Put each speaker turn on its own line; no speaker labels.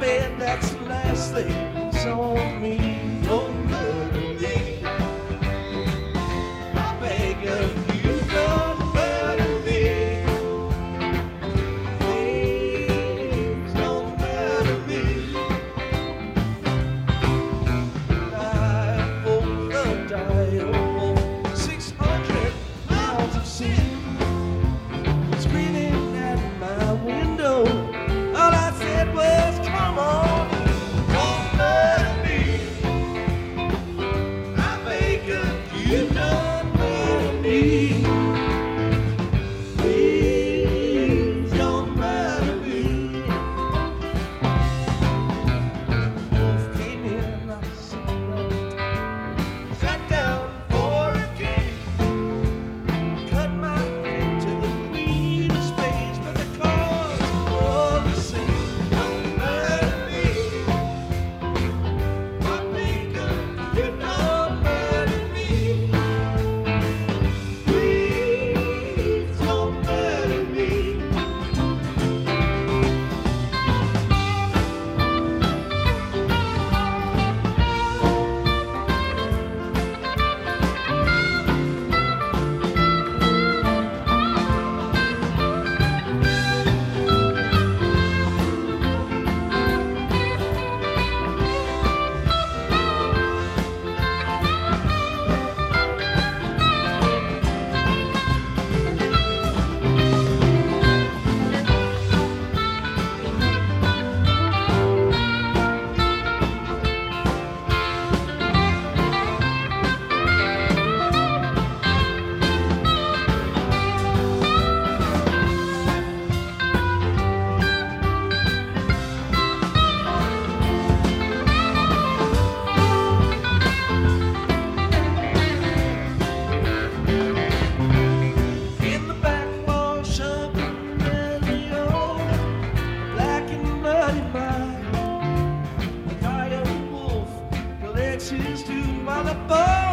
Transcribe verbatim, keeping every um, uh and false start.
said that's the last thing that's on me. Don't murder me. I beg of you, don't murder me. Please don't murder me. I hope the dial of six hundred miles of sea screaming at my window. All I said was, come on, don't murder me. I beg of you, don't murder me. Please don't murder me. Wolf came in, I sat down for a game, cut my hand to the queen of spades, but the cards were all the same. Don't murder me. I beg of you, don't murder me. Please don't murder me. In the back wall, shoving and the old black and muddy mine. The dire wolf collects his tune while the boy